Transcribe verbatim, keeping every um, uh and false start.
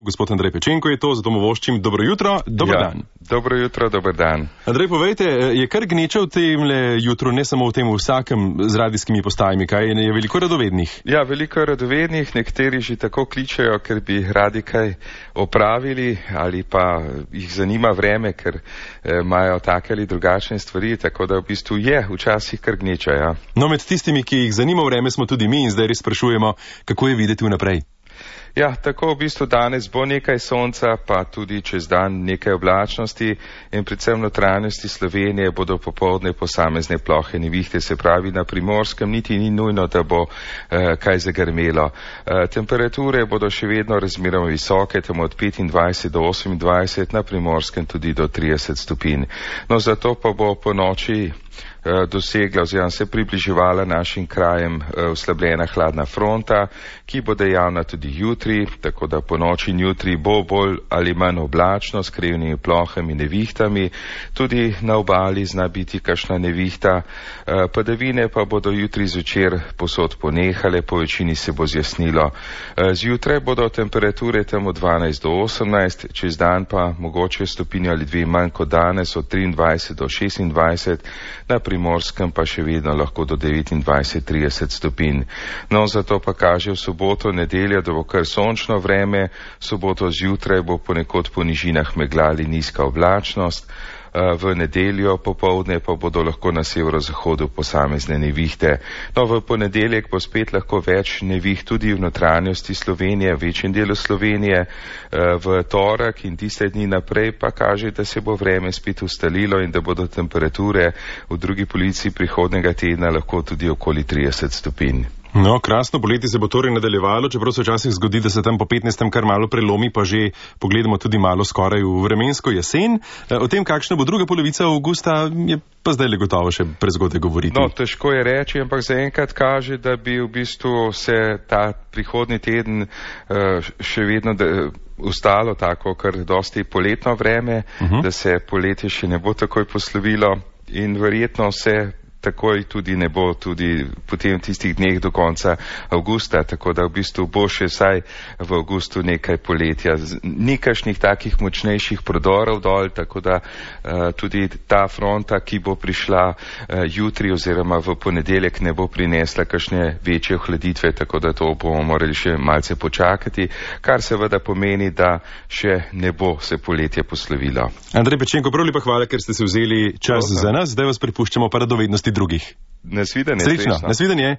Gospod Andrej Pečenko je to, zato mu voščim dobro jutro, dober ja, dan. Dobro jutro, dober dan. Andrej, povejte, je kar gneča v temle jutru, ne samo v tem vsakem z radijskimi postajami, kaj je veliko radovednih? Ja, veliko je radovednih, nekateri že tako kličejo, ker bi radi kaj opravili ali pa jih zanima vreme, ker eh, imajo take ali drugačne stvari, tako da v bistvu je včasih kar gneča, ja. No, med tistimi, ki jih zanima vreme, smo tudi mi in zdaj res sprašujemo, kako je videti vnaprej. Ja, tako v bistvu danes bo nekaj sonca, pa tudi čez dan nekaj oblačnosti in predvsem notranjosti Slovenije bodo popoldne posamezne plohe nevihte, se pravi na Primorskem niti ni nujno, da bo eh, kaj zagrmelo. Eh, temperature bodo še vedno razmeroma visoke, tam od petindvajset do osemindvajset, na Primorskem tudi do trideset stopinj. No, zato pa bo po noči dosegla oziroma se približevala našim krajem oslabljena hladna fronta, ki bo dejavna tudi jutri, tako da po noči in jutri bo bolj ali manj oblačno s krivnimi plohami in nevihtami. Tudi na obali zna biti kakšna nevihta. Padavine pa bodo jutri zvečer posod ponehale, po večini se bo zjasnilo. Zjutraj bodo temperature tam od dvanajst do osemnajst, čez dan pa mogoče stopinjo ali dve manj kot danes, od triindvajset do šestindvajset, na Primorskem pa še vedno lahko do devetindvajset do trideset stopinj. No, zato pa kaže v soboto, nedeljo, da bo kar sončno vreme, soboto zjutraj bo ponekod po nižinah meglali nizka oblačnost, v nedeljo popovdne pa bodo lahko na severozahodu posamezne nevihte. No, v ponedeljek bo spet lahko več neviht tudi v notranjosti Slovenije, v večjem delu Slovenije, v torek in tiste dni naprej pa kaže, da se bo vreme spet ustalilo in da bodo temperature v drugi polovici prihodnega tedna lahko tudi okoli trideset stopinj. No, krasno poletje se bo torej nadaljevalo, čeprav se včasih zgodi, da se tam po petnajstem kar malo prelomi, pa že pogledamo tudi malo skoraj v vremensko jesen. O tem, kakšna bo druga polovica avgusta, je pa zdaj le gotovo še prezgodaj govoriti. No, težko je reči, ampak zaenkrat kaže, da bi v bistvu se ta prihodnji teden še vedno ustalo tako, kar dosti poletno vreme, uh-huh. da se poletje še ne bo takoj poslovilo in verjetno se takoj tudi ne bo tudi potem tistih dneh do konca avgusta, tako da v bistvu bo še vsaj v avgustu nekaj poletja. Nikašnih takih močnejših prodorov dol, tako da uh, tudi ta fronta, ki bo prišla uh, jutri oziroma v ponedeljek, ne bo prinesla kakšne večje ohladitve, tako da to bomo morali še malce počakati, kar seveda pomeni, da še ne bo se poletje poslovilo. Andrej Pečenko, prav lepa hvala, ker ste se vzeli čas Dobre. za nas, zdaj vas prepuščamo pa radovednosti drugih. Nasvidenje. Srečno, nasvidenje.